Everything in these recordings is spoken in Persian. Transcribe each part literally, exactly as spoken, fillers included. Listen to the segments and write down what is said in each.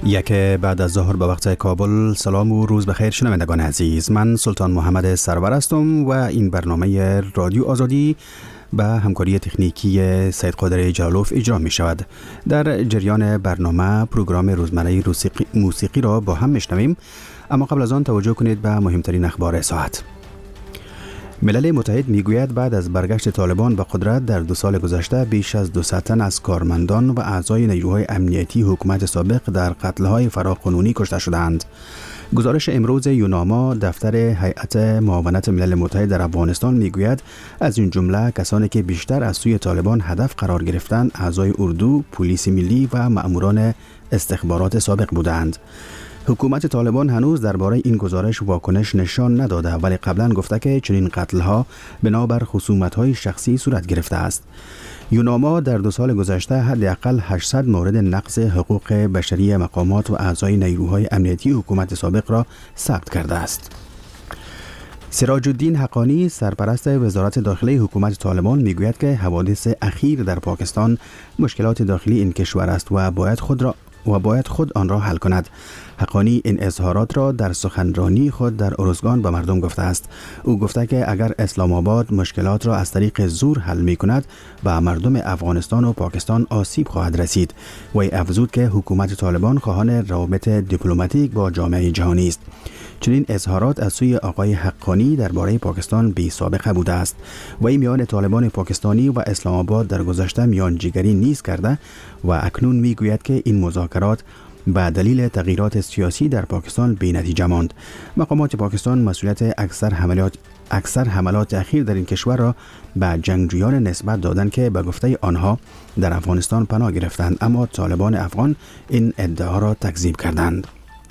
یک بعد از ظهر به وقت کابل. سلام و روز بخیر شنوندگان عزیز، من سلطان محمد سرور هستم و این برنامه رادیو آزادی به همکاری تکنیکی سید قادر جلالوف اجرا می شود. در جریان برنامه پروگرام روزمره موسیقی را با هم میشنویم، اما قبل از آن توجه کنید به مهمترین اخبار ساعت. ملل متحد میگوید بعد از برگشت طالبان به قدرت در دو سال گذشته بیش از دویست تن از کارمندان و اعضای نیروهای امنیتی حکومت سابق در قتل‌های فراقانونی کشته شدند. گزارش امروز یوناما دفتر هیئت معاونت ملل متحد در افغانستان میگوید از این جمله کسانی که بیشتر از سوی طالبان هدف قرار گرفتند اعضای اردو، پلیس ملی و مأموران استخبارات سابق بودند. حکومت طالبان هنوز درباره این گزارش واکنش نشان نداده، ولی قبلا گفته که چنین قتل‌ها بنابر خصومت‌های شخصی صورت گرفته است. یوناما در دو سال گذشته حداقل هشتصد مورد نقض حقوق بشری مقامات و اعضای نیروهای امنیتی حکومت سابق را ثبت کرده است. سراج الدین حقانی سرپرست وزارت داخلی حکومت طالبان میگوید که حوادث اخیر در پاکستان مشکلات داخلی این کشور است و باید خود را و باید خود آن را حل کند. حقانی این اظهارات را در سخنرانی خود در ارزگان به مردم گفته است. او گفته که اگر اسلام آباد مشکلات را از طریق زور حل می کند به مردم افغانستان و پاکستان آسیب خواهد رسید. و افزود که حکومت طالبان خواهان روابط دیپلماتیک با جامعه جهانی است. چنین اظهارات از سوی آقای حقانی درباره پاکستان بی سابقه بوده است. وی میان طالبان پاکستانی و اسلام آباد در گذشته میانجیگری نیز کرده و اکنون میگوید که این مذاکرات به دلیل تغییرات سیاسی در پاکستان بی نتیجه ماند. مقامات پاکستان مسئولیت اکثر حملات اکثر حملات اخیر در این کشور را به جنگجویان نسبت دادند که به گفته آنها در افغانستان پناه گرفتند، اما طالبان افغان این ادعا را تکذیب کردند.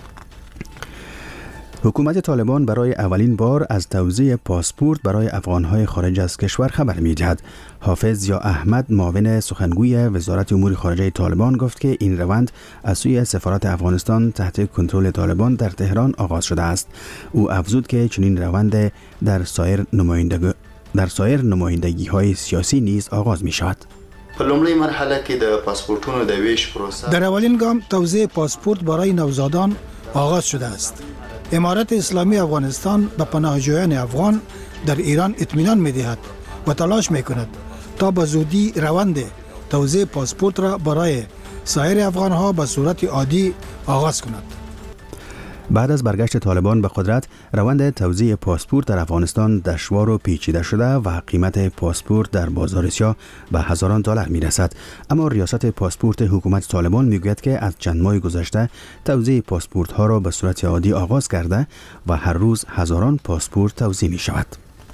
حکومت طالبان برای اولین بار از توزیع پاسپورت برای افغانهای خارج از کشور خبر می‌دهد. حافظ ضیا احمد معاون سخنگوی وزارت امور خارجه طالبان گفت که این روند از سوی سفارت افغانستان تحت کنترل طالبان در تهران آغاز شده است. او افزود که چنین روند در سایر نمایندگی در سایر نمایندگی‌های سیاسی نیز آغاز می‌شود. په لومړی مرحله کې د پاسپورتونو د ویش پروسه در اولین گام توزیع پاسپورت برای نوزادان آغاز شده است. امارت اسلامی افغانستان به پناهجویان افغان در ایران اطمینان می‌دهد و تلاش می‌کند تا به زودی روند توزیع پاسپورت را برای سایر افغان‌ها به صورت عادی آغاز کند. بعد از برگشت طالبان به قدرت، روند توزیع پاسپورت در افغانستان دشوار و پیچیده شده و قیمت پاسپورت در بازار سیاه به هزاران دلار میرسد. اما ریاست پاسپورت حکومت طالبان میگوید که از چند ماه گذشته توزیع پاسپورت ها را به صورت عادی آغاز کرده و هر روز هزاران پاسپورت توزیع می شود.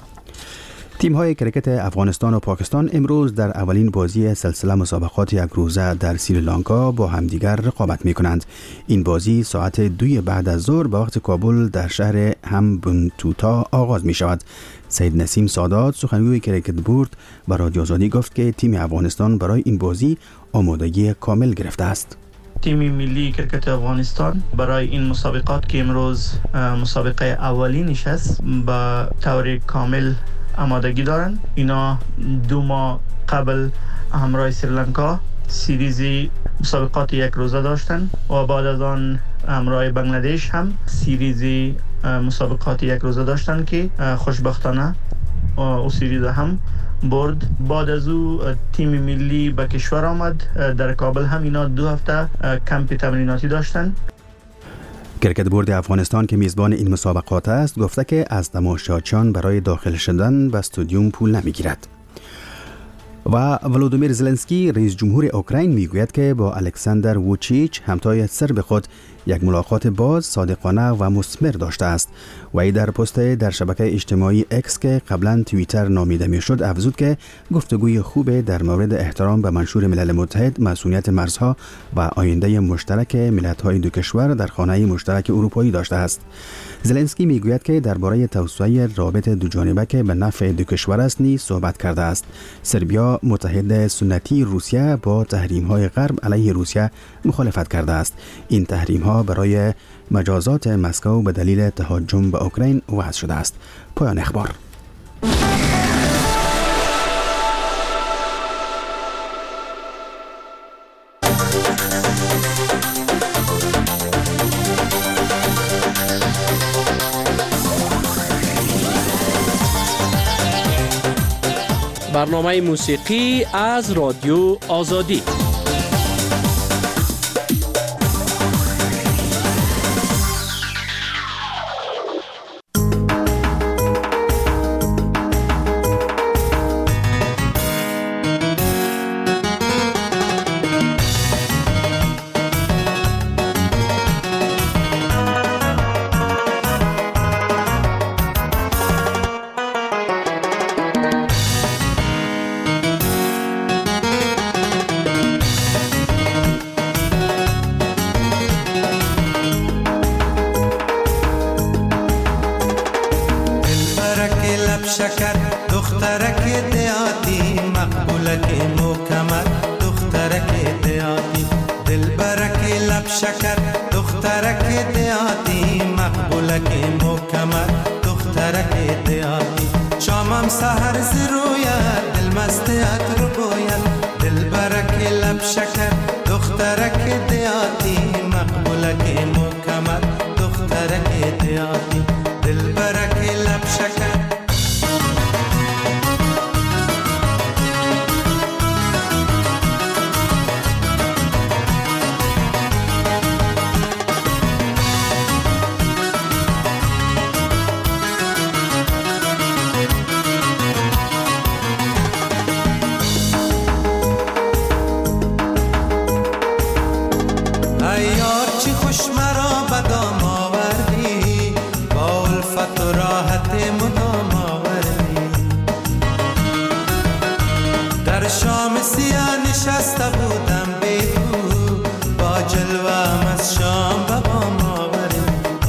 تیم های کرکت افغانستان و پاکستان امروز در اولین بازی سلسله مسابقات یک روزه در سریلانکا با همدیگر رقابت می کنند. این بازی ساعت دوی بعد از ظهر به وقت کابل در شهر همبنتوتا آغاز می شود. سید نسیم سادات سخنگوی کرکت بورد به رادیو آزادی گفت که تیم افغانستان برای این بازی آمادگی کامل گرفته است. تیم ملی کرکت افغانستان برای این مسابقات که امروز مسابقه اولینش است به طور کامل آمادگی دارند. اینا دو ماه قبل همراه سریلانکا سریزی مسابقات یک روزه داشتن و بعد از آن همراه بنگلادش هم سریزی مسابقات یک روزه داشتن که خوشبختانه او سریز هم برد. بعد از او تیم ملی به کشور آمد. در کابل هم اینا دو هفته کمپ تمریناتی داشتن. کرکت بورد افغانستان که میزبان این مسابقات است گفته که از تماشاچیان برای داخل شدن به استادیوم پول نمیگیرد. و ولودیمیر زلنسکی رئیس جمهور اوکراین میگوید که با الکساندر ووچیچ همتای سرب خود یک ملاقات باز، صادقانه و مثمر داشته است. و ای در پست در شبکه اجتماعی اکس که قبلا توییتر نامیده میشد افزود که گفتگوی خوب در مورد احترام به منشور ملل متحد، مسئولیت مرزها و آینده مشترک ملت‌های دو کشور در خانه مشترک اروپایی داشته است. زلنسکی میگوید که درباره توسعه رابط دوجانبه که به نفع دو کشور است نیز صحبت کرده است. سربیا متحد سنتی روسیه با تحریم‌های غرب علیه روسیه مخالفت کرده است. این تحریم‌ها برای مجازات مسکو به دلیل تهاجم به اوکراین وضع شده است. پایان اخبار. برنامه موسیقی از رادیو آزادی. شکر دخترک دیاتی مقبولک مکمل دخترک دیاتی دلبرک لب شکر دخترک دیاتی مقبولک مکمل دخترک دیاتی شامم سحر زرویت دل مستیت رو باید دلبرک لب شکر دخترک دیاتی مقبولک مکمل دخترک دیاتی دلبرک لب شکر نشسته بودم بیرو با جلوم از شام به بام آوری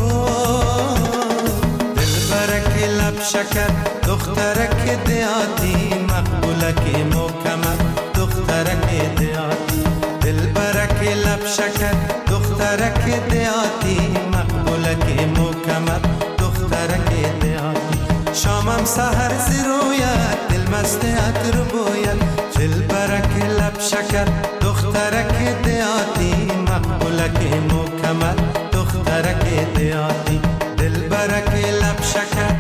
دلبرک لب شکر دخترک دیاتی مقبولک مکمل دخترک دیاتی دلبرک لب شکر دخترک دیاتی مقبولک مکمل دخترک دیاتی شامم سحر زرویت دل مستیت رو باید دلبرک لب شکر دخترک دیاتی مقبولک مکمل دخترک دیاتی دلبرک لب شکر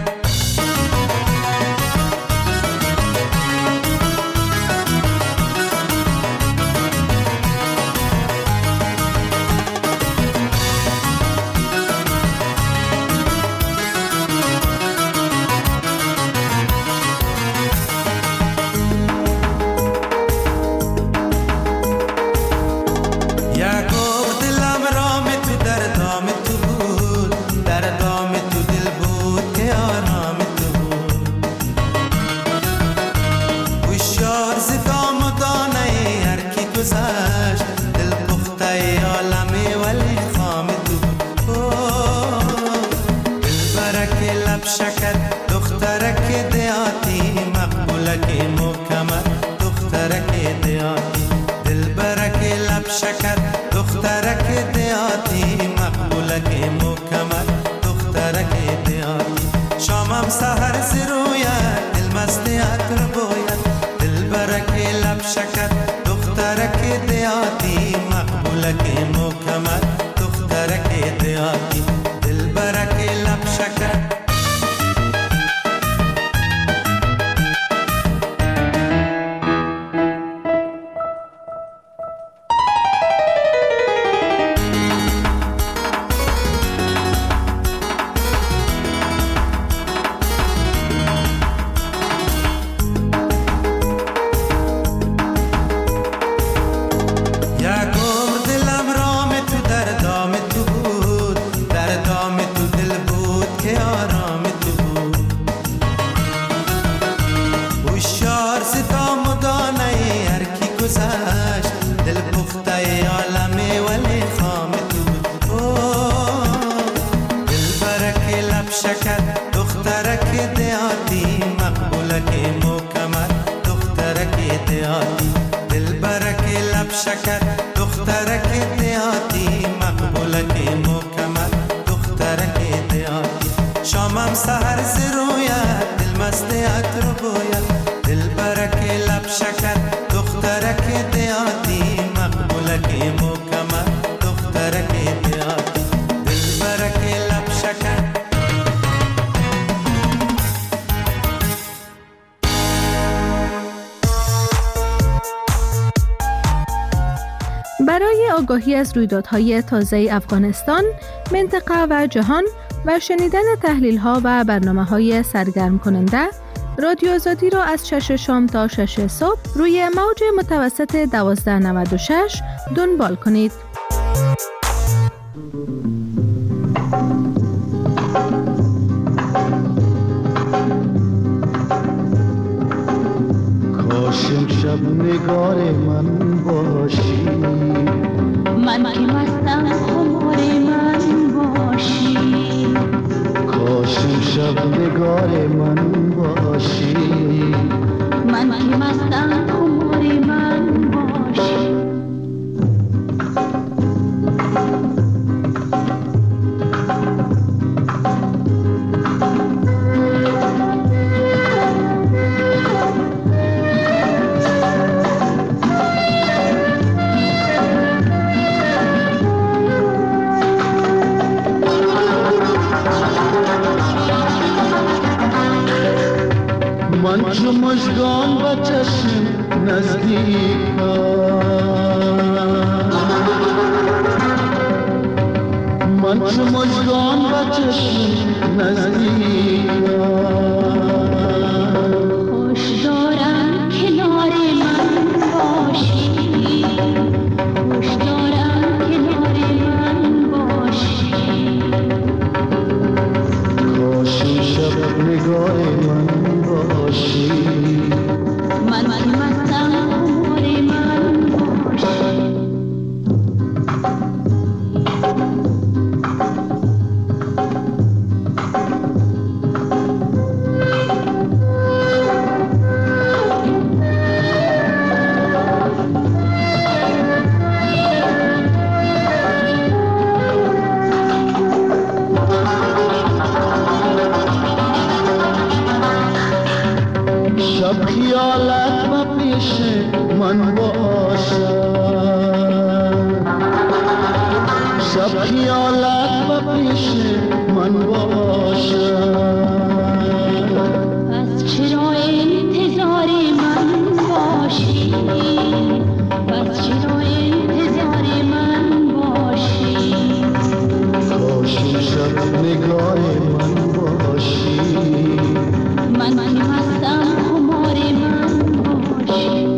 شکر دخترک دیاتی مقبولک مکمل دخترک دیاتی دلبرک لب شکر دخترک دیاتی مقبولک مکمل دخترک دیاتی شامم سحر زرویت دل مستیت رو باید دلبرک لب شکر دخترک دیاتی مقبولک مکمل دخترک دیاتی دلبرک لب شکر شکر دخترک دیاتی مقبولک مکمل دخترک دیاتی شامم سحر زرویت دل مستیت رو باید دلبرک لب شکر دخترک دیاتی مقبولک مکمل دخترک دیاتی دلبرک لب شکر آگاهی از رویدادهای تازه افغانستان، منطقه و جهان و شنیدن تحلیل‌ها و برنامه‌های سرگرم کننده، رادیو آزادی را از شش شام تا شش صبح روی موج متوسط دوازده نود و شش دنبال کنید. کاشم شب نگار من باشی، من که مستم خمار من باشی. کاشم شب نگار من باشی، من که مستم خمار من باشی. من چو مژگان و چشم نزدیکم، من چو مژگان و چشم نزدیکم. خوش دارم کنار من باشی، خوش دارم کنار من باشی. کاشم شب نگار من باشی، من که مستم خمار من باشی. شب خیالت و پیش من باشد، شب خیالت و پیش من باشد. پس چرا انتظار من باشی، پس چرا انتظار من باشی. کاشم شب نگار من باشی، من که مستم خمار من باشی.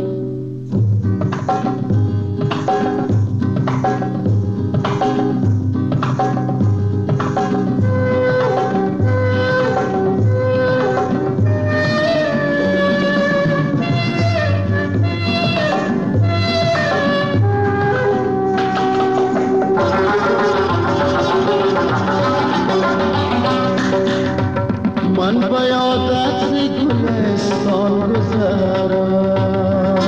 من به یادت گلستان گذرم،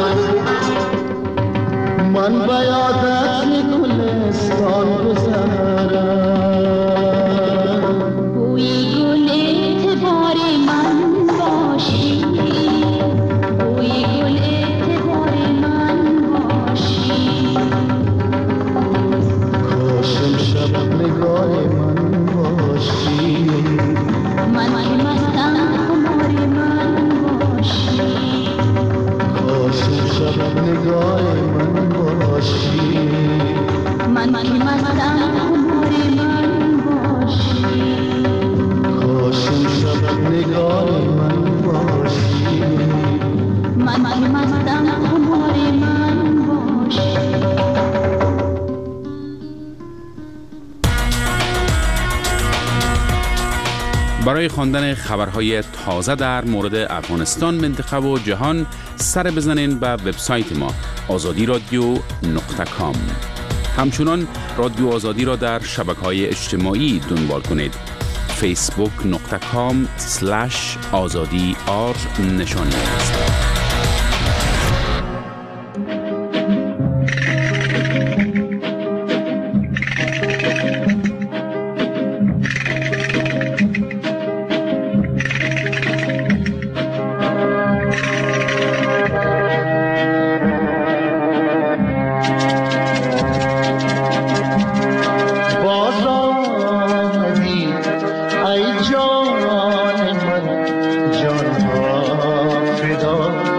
من به یادت گلستان گذرم. بوی گل اعتبار من باشی، بوی گل اعتبار من باشی. کاشم شب نگار من باشی، من که مستم خمار من باشی. کاشم شب نگار من باشی، من که مستم خمار من باشی. کاشم شب نگار من باشی، من که مستم خمار من باشی. برای خواندن خبرهای تازه در مورد افغانستان، منطقه و جهان سر بزنین به وبسایت ما آزادی رادیو نقطه کام. همچنان رادیو آزادی را در شبکه‌های اجتماعی دنبال کنید. فیسبوک نقطه کام سلش آزادی آر نشانی است. ای جان من جان ها فدا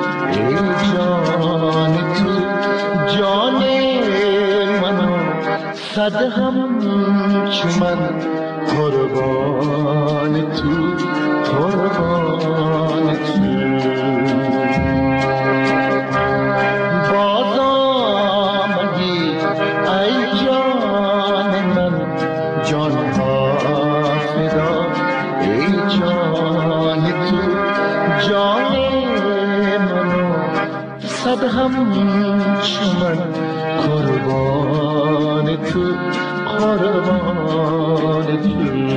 قربان تو. باز آمدی ای جان من، جان ها فدا ای جان تو. جان منو صد همچو من قربان تو، قربان تو.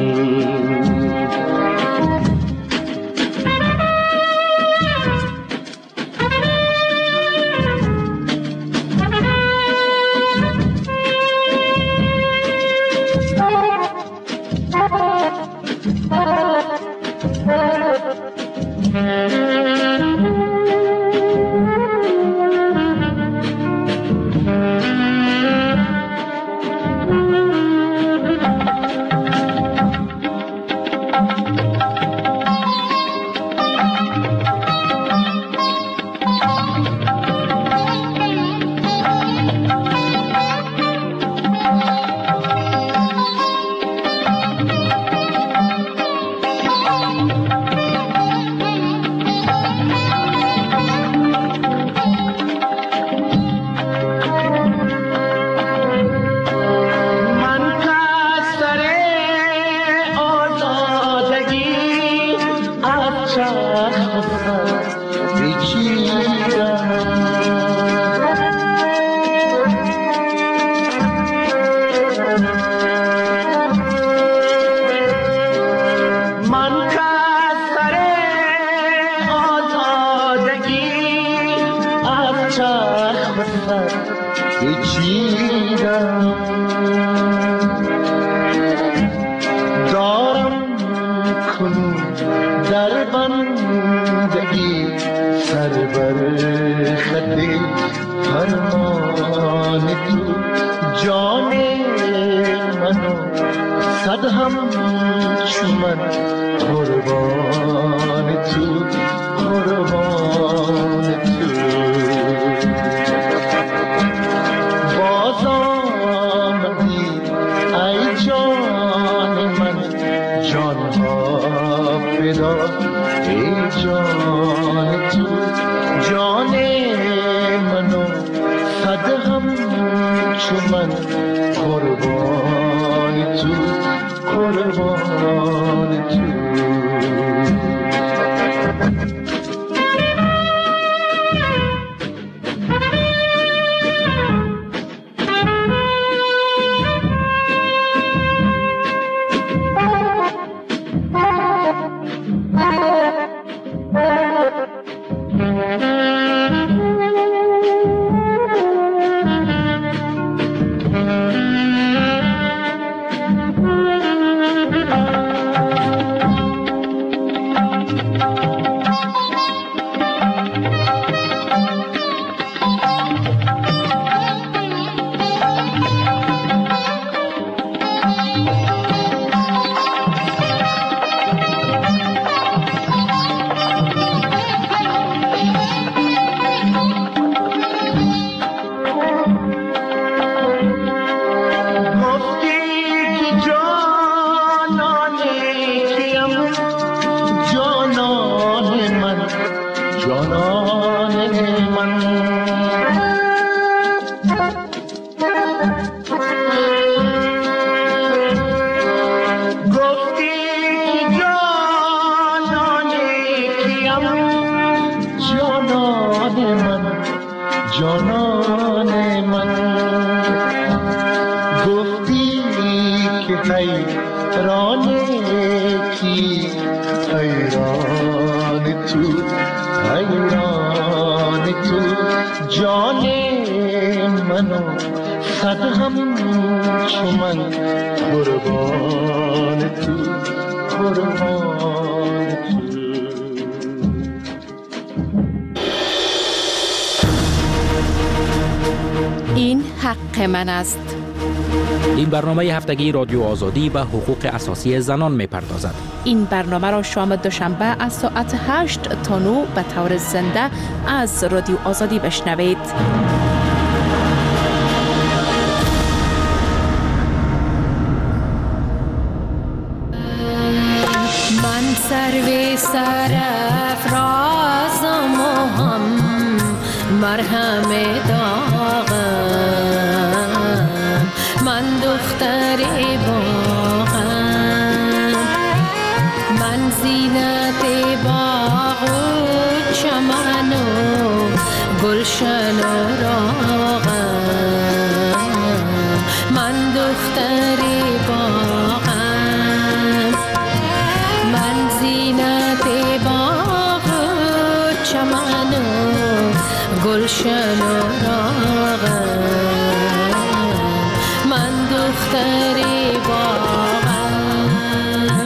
این حق من است. این برنامه هفتگی رادیو آزادی به حقوق اساسی زنان می پردازد. این برنامه را شام دوشنبه از ساعت هشت تا نه به طور زنده از رادیو آزادی بشنوید. سروی سرافرازم و هم مرهم داغم، من دختر باغم، من زینت باغ و چمن و گلشن و راغم، من دختر باغم، من زینت باغ و چمن و گلشن و راغم، من دختر باغم.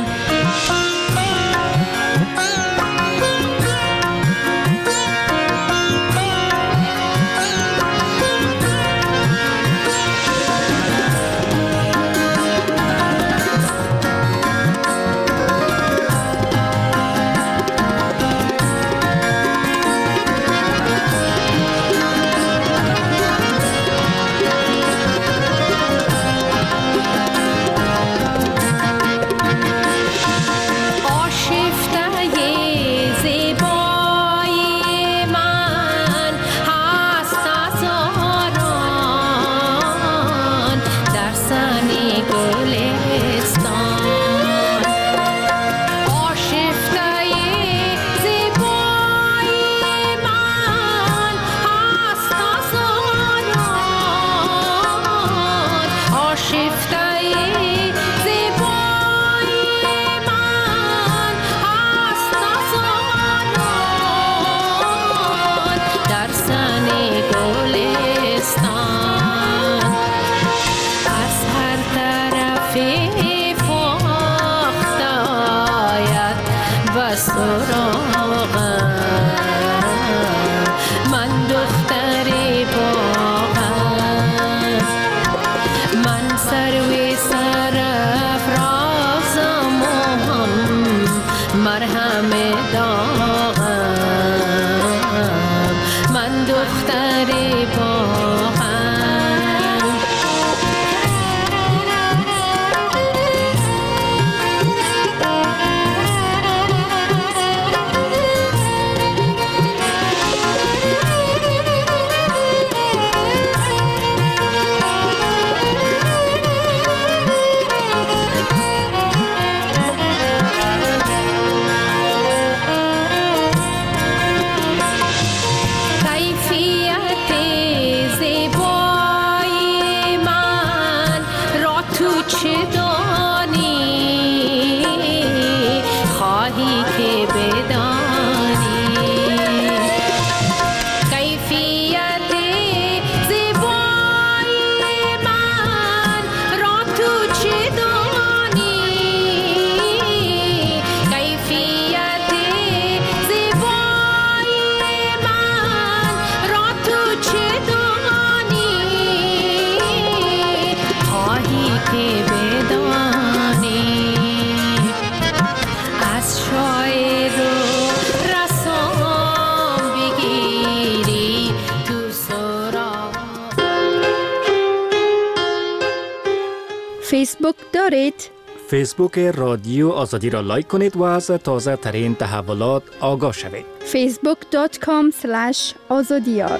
فیسبوک دارید؟ فیسبوک رادیو آزادی را لایک کنید و از تازه ترین تحولات آگاه شوید. فیسبوک دات کام اسلش آزادیار.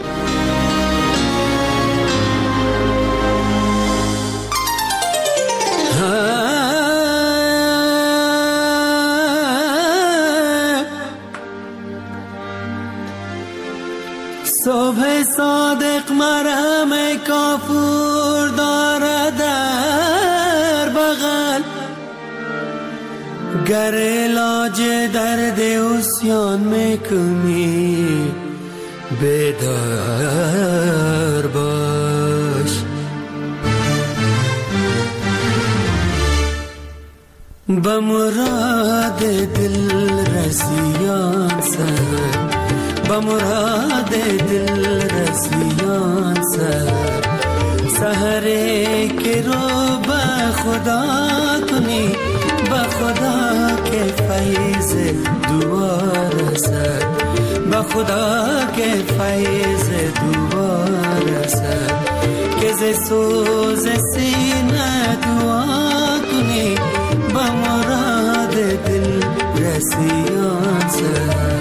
صبح صادق مرهم کافور دارد در بغل، گر علاج درد عصیان میکنی بیدار باش. به مراد دل رسیان سر، به مراد دل رسیان سر، سحره که رو به خدا کنی، به خدا که فیض دعا رسد، به خدا که فیض دعا رسد، که ز سوز سینه دعا کنی، به مراد دل رسیان سر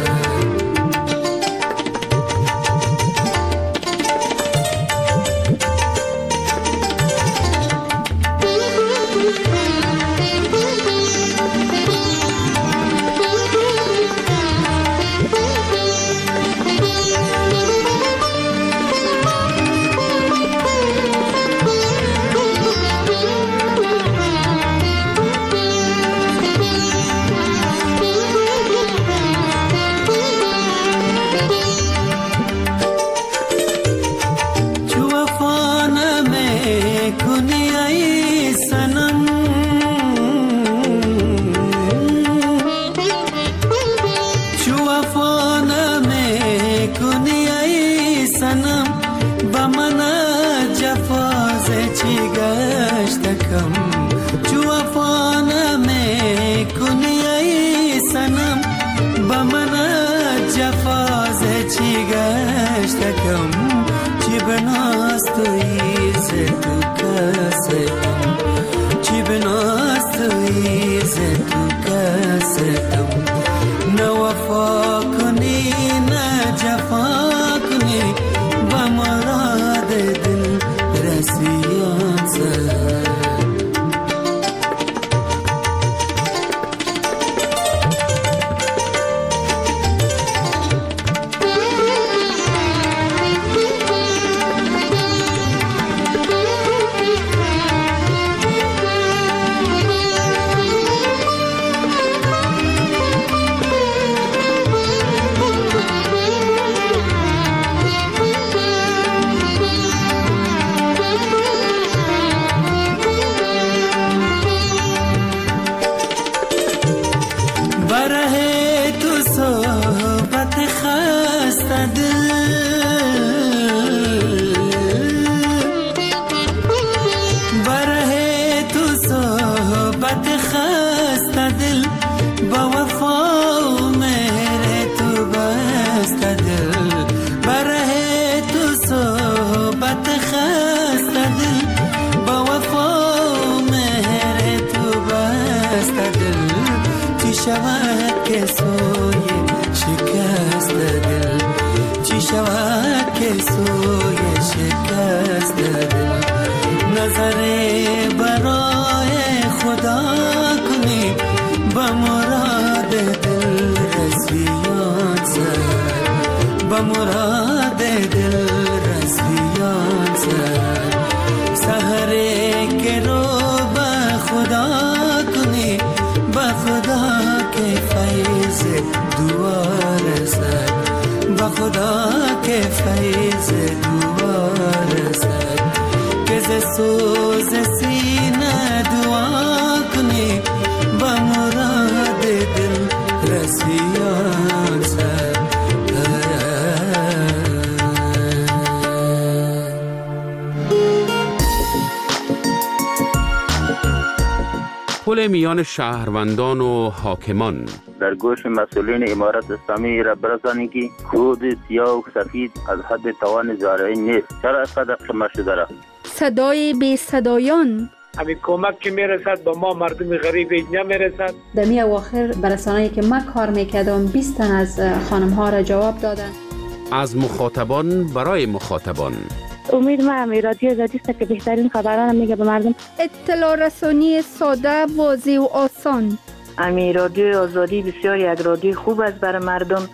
پل میان شهروندان و حاکمان. در گوش مسئولین امارت اسلامی را برسانید که کود سیاه و سفید از حد توان زارعی نیست. چرا اینقدر قمه شده را؟ صدای بی صدایان. همین کمک که میرسد به ما مردم غریب نمیرسد. در می اواخر برسانه‌ای که من کار میکردم بیست تن از خانم ها را جواب دادن. از مخاطبان برای مخاطبان. امید ما همی رادیو آزادی است که بهترین خبران میگه به مردم. اطلاع رسانی ساده، واضح و آسان. امی رادیو آزادی بسیار یک رادیو خوب است برای مردم،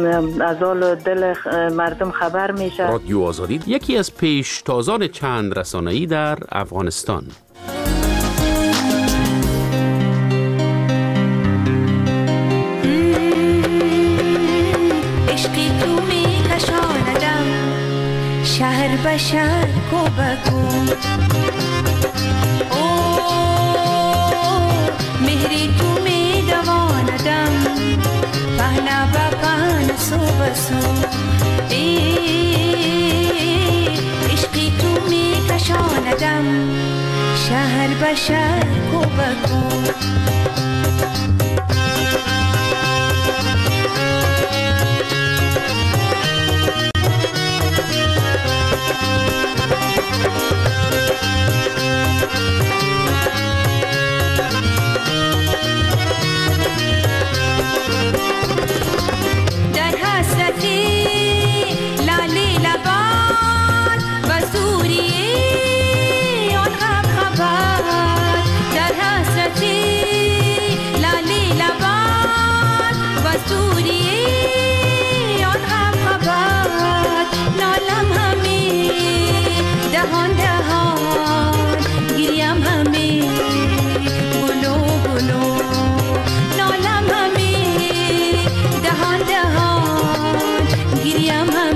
از حال دل مردم خبر میشه. رادیو آزادی یکی از پیشتازان چند رسانه‌ای در افغانستان. عشقی تو میکشاندم شهر به شهر کو بگو، مهری تو می دواندم پهنا با پهن سو بسو، عشقی تو می کشاندم شهر به شهر کو بگو.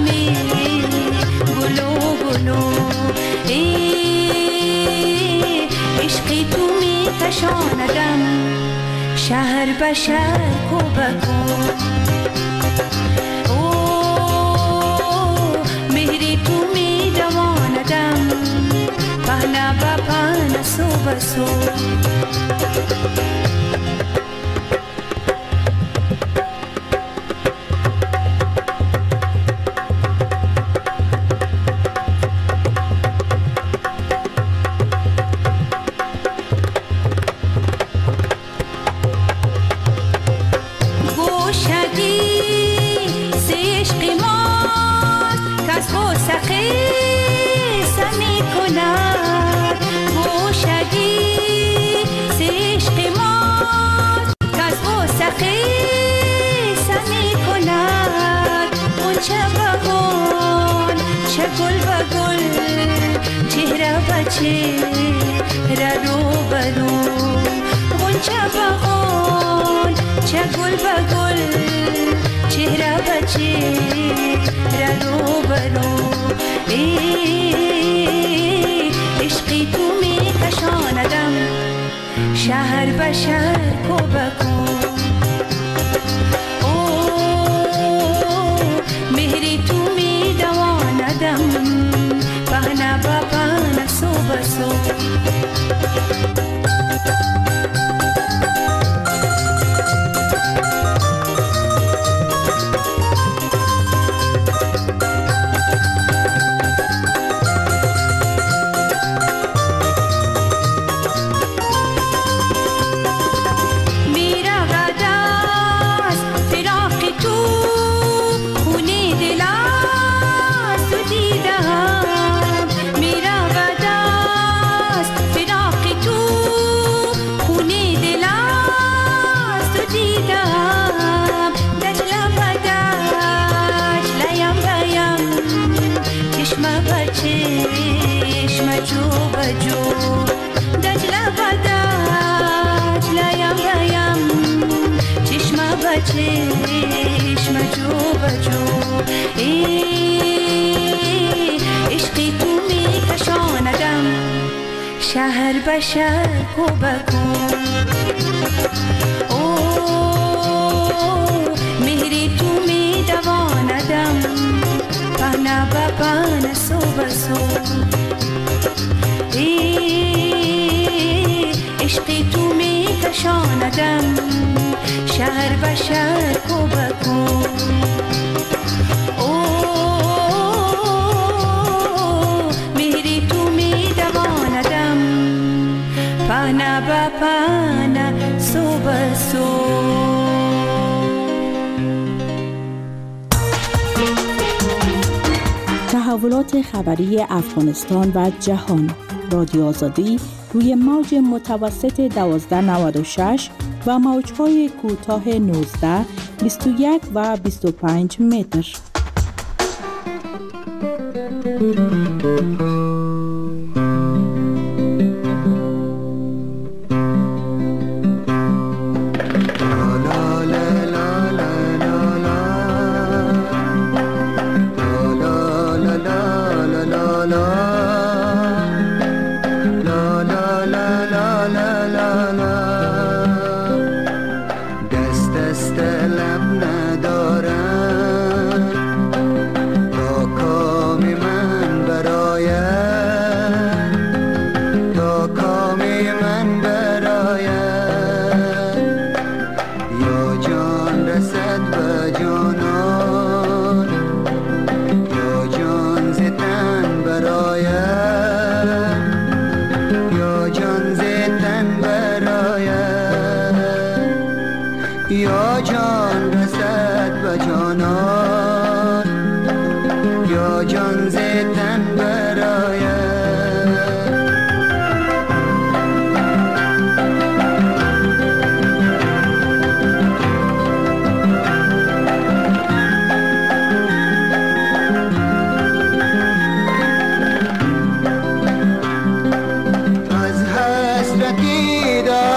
می گلو گلو ای عشقی تو می کشاندم شهر به شهر کو بکو او مهری تو می دواندم پهنا با پهنا سو بسو شهر به شهر کو بکو او مهری تو می دواندم پهنا با پهنا سو بسو چشم جو بجو ای عشقی تو می کشاندم شهر به شهر کو بکو او مهری تو می دواندم پهنا با پهنا سو بسو ای عشقی تو می کشاندم شهر به شهر کو بکو او مهری تو می دواندم پهنا با پهنا سو بسو تحولات خبری افغانستان و جهان رادیو آزادی روی موج متوسط دوازده نود و شش و موج‌های کوتاه نوزده، بیست و یک و بیست و پنج متر.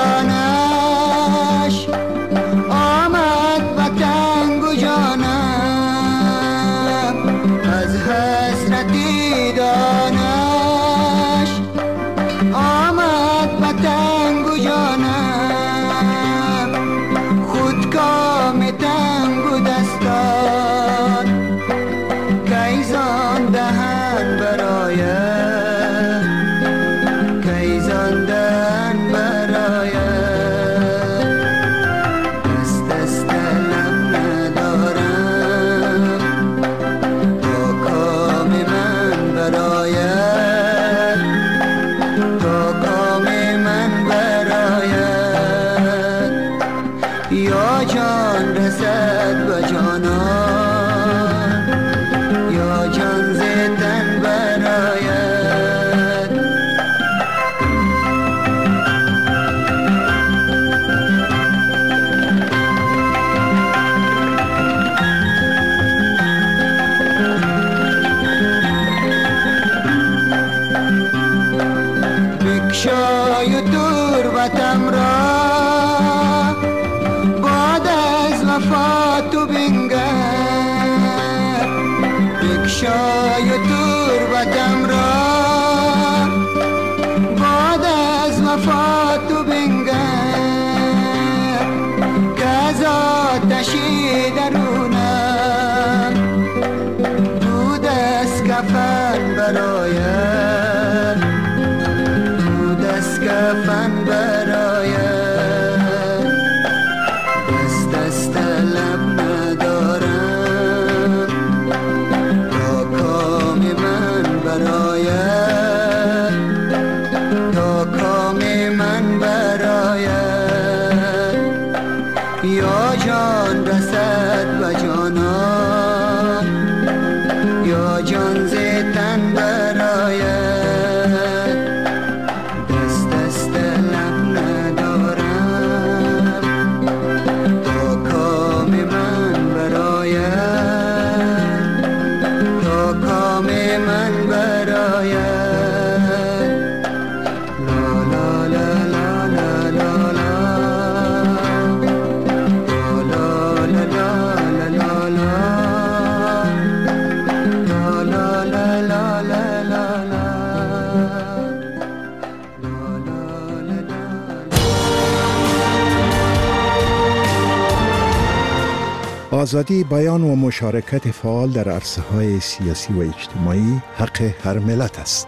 آمد به تنگ و جانم حسرتی دانش آمد به تنگ و جانم خود کام تنگ و دستان کیزان دهن برایم کیزان دهن برایم دست دست لب ندارم تا کام من برایم تا کام من برایم یا جان رسد به جانان یا جان زیتن براید بکشای تربتم را بعد از وفات تو بنگر بکشای تربتم را بعد از وفات تو بنگر که از آتشی درونم بود از کفن برایم بود از کفن برایم دست دست لب ندارم تا کام من برایم تا کام من برایم یا جان رسد به جانان یا جان زیتن برایم دست دست لب ندارم تا کام من برایم تا کام من برایم لا لا لا لا لا لا لا لا لا لا لا لا آزادی بیان و مشارکت فعال در عرصه‌های سیاسی و اجتماعی حق هر ملت است.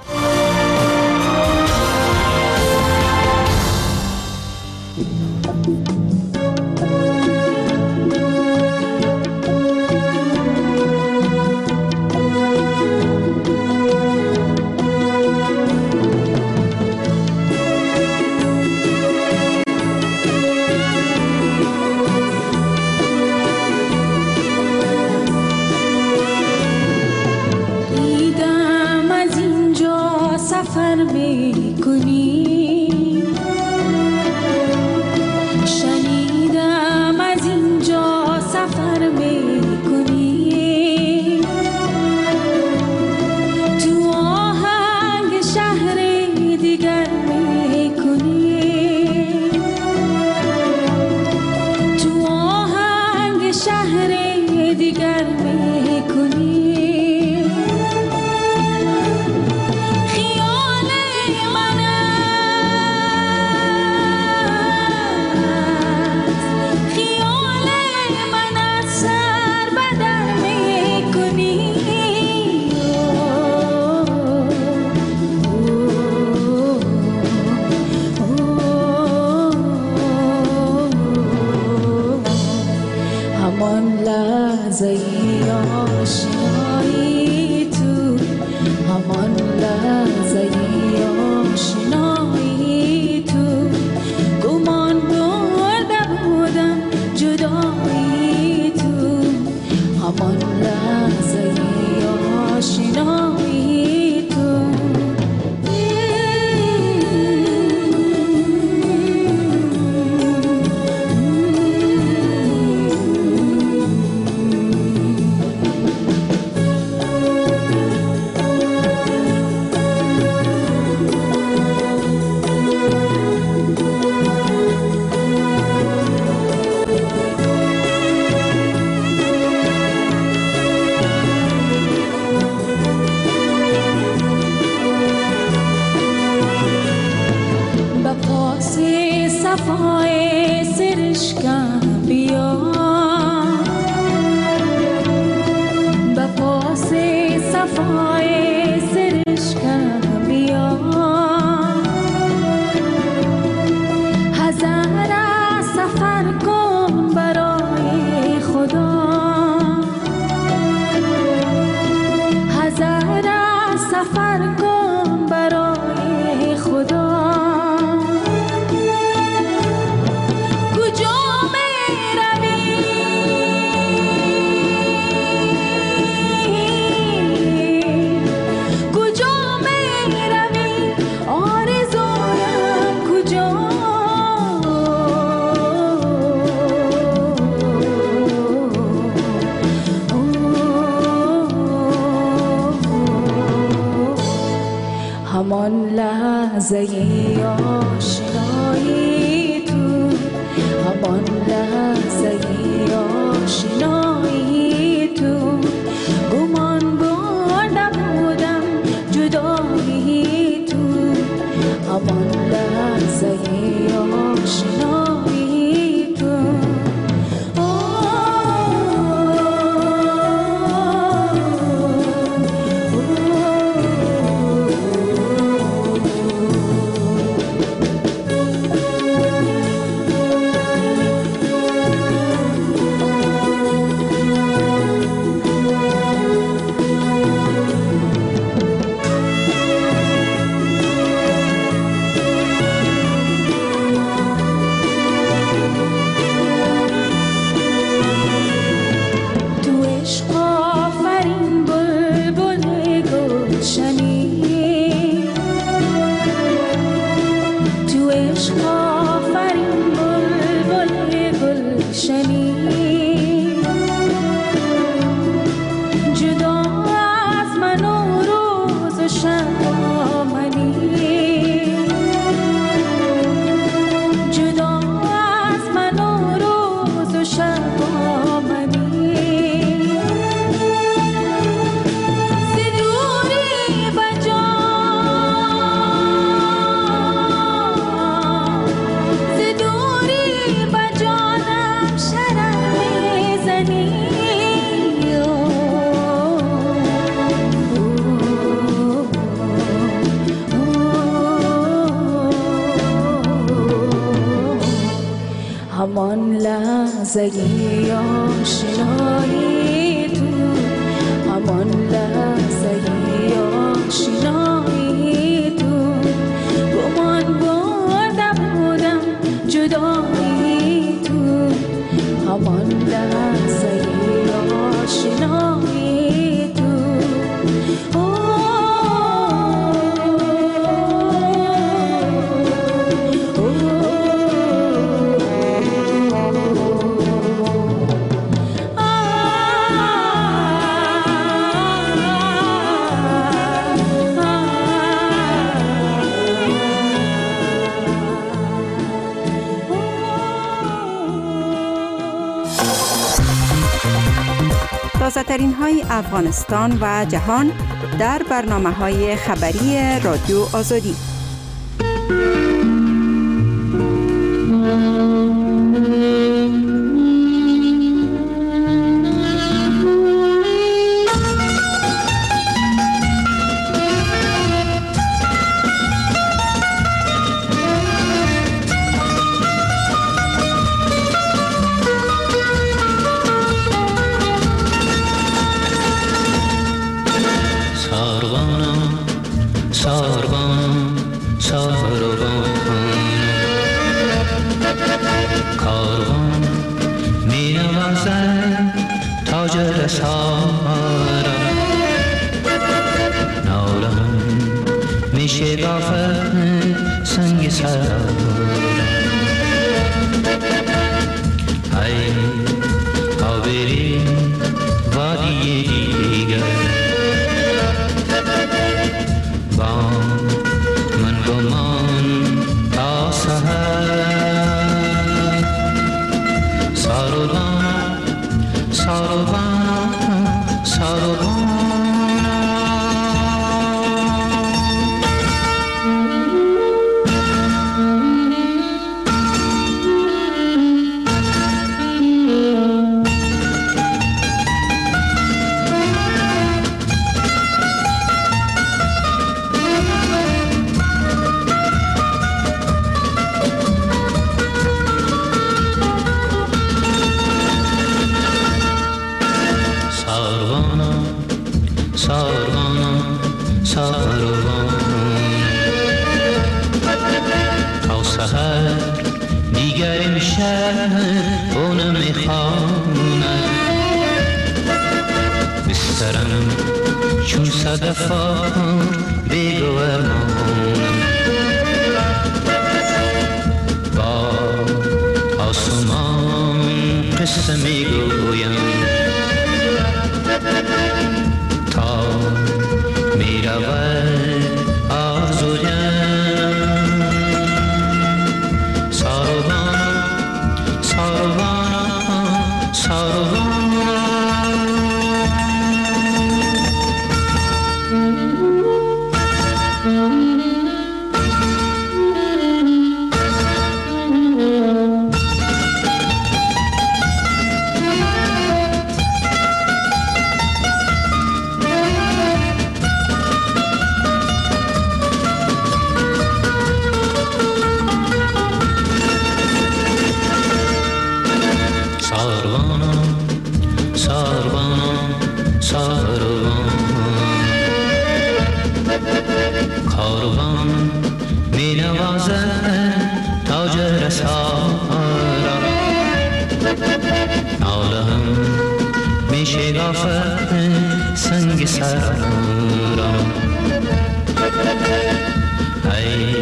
لحظه آشنایی تو، همان لحظه آشنایی تو، گمان برده بودم جدایی تو، همان لحظه آشنایی تو. همان لحظه آشنایی تو، همان لحظه آشنایی تو، گمان برده بودم جدایی تو، همان لحظه آشنایی تو. تازه‌ترین های افغانستان و جهان در برنامه‌های خبری رادیو آزادی. تا میرود آرزویم ساروان کاروان می نوازد تاج رسارا ناله هم می شکافد سنگ سرارا ای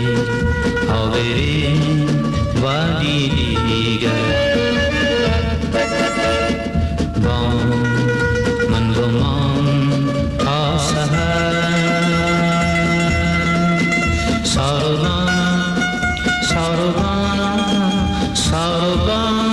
آبرین وادی دیگر با من گمان تا سحر ساروان ساروان ساروان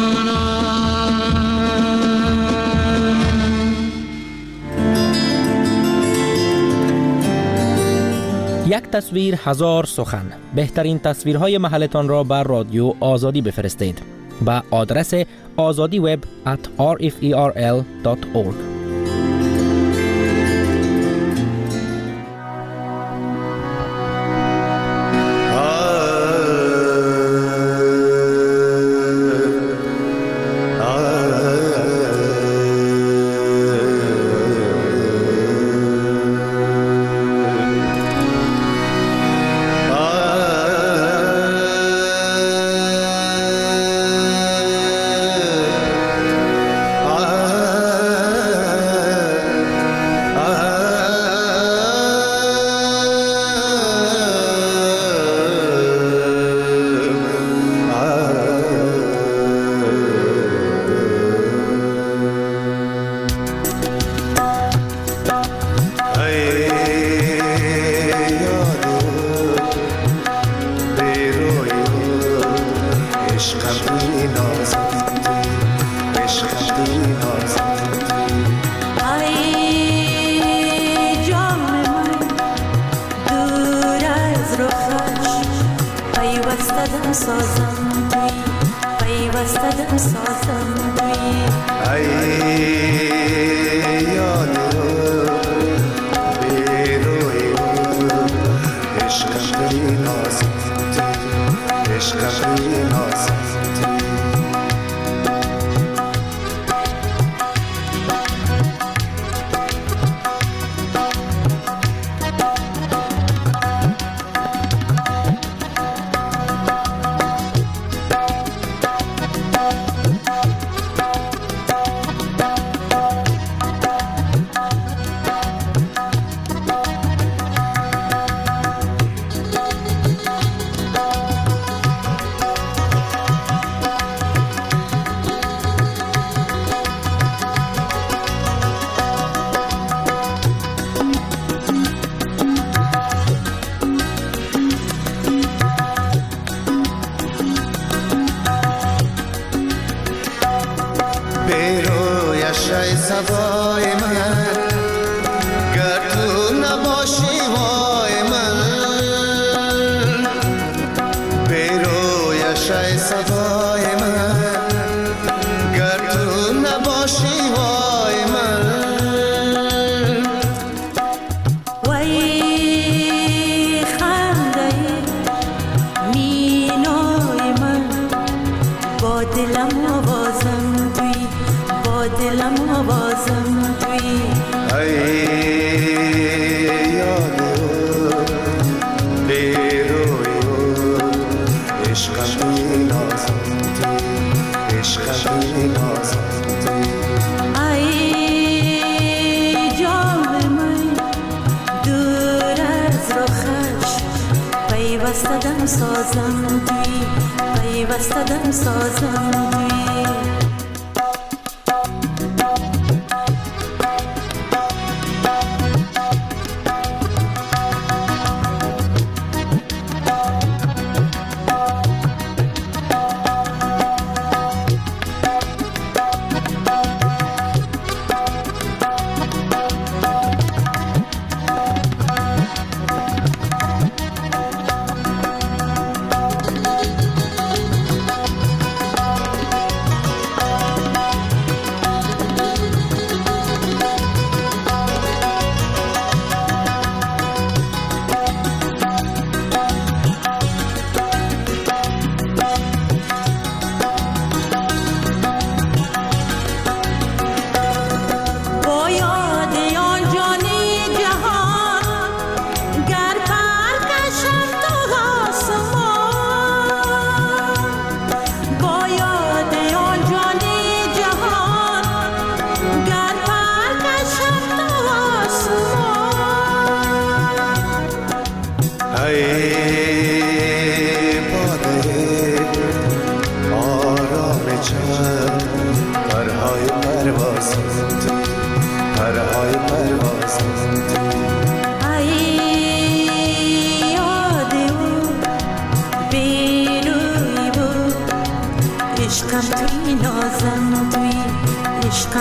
یک تصویر هزار سخن. بهترین تصویرهای محلتان را بر رادیو آزادی بفرستید با آدرس آزادی وب ات آر اف ای آر ال دات اورگ.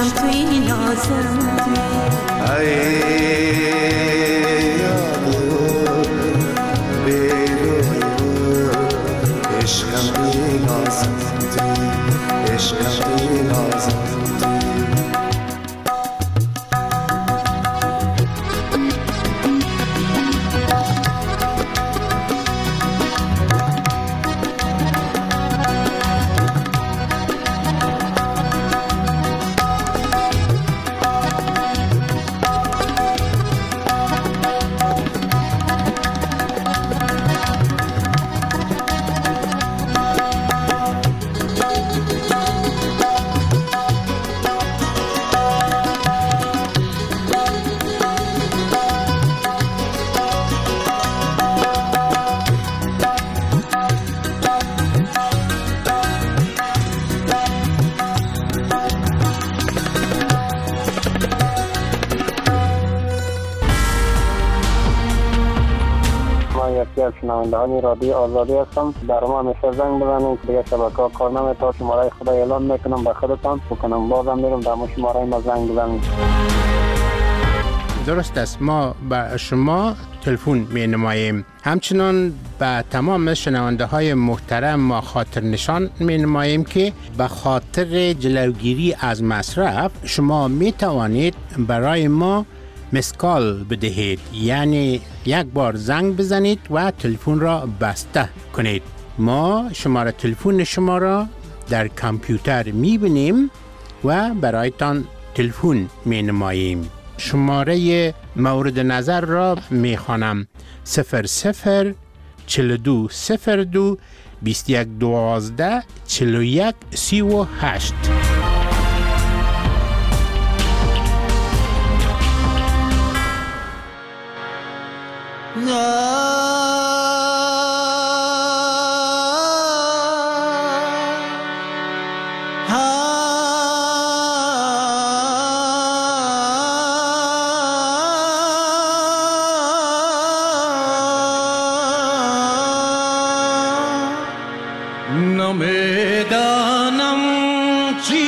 عشقم توی نازم توی عشقم توی نازم توی عشقم توی نازم یکی از شنوندهان رادیو آزادی هستم. در ما همیشه زنگ بزنید که دیگه شبکه ها کار نمیکنه. تا شماره خدا اعلان میکنم به خودتان بکنم بازم میرم در ما شماره ما زنگ بزنید. درست است، ما به شما تلفن می نماییم. همچنان به تمام شنونده های محترم ما خاطر نشان می نماییم که به خاطر جلوگیری از مصرف شما می توانید برای ما مسکال بدهید، یعنی یک بار زنگ بزنید و تلفن را بسته کنید. ما شماره تلفن شما را در کامپیوتر می بینیم و برایتان تلفن می نماییم. شماره مورد نظر را می خوانم: صفر صفر چهل و دو صفر دو بیست و یک دوازده چهل و یک سی و هشت. نمیدانم چی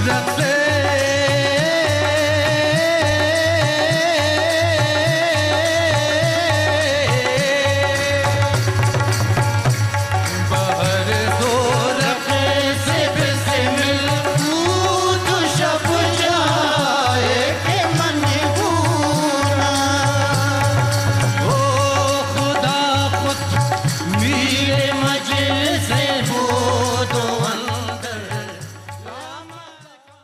رفت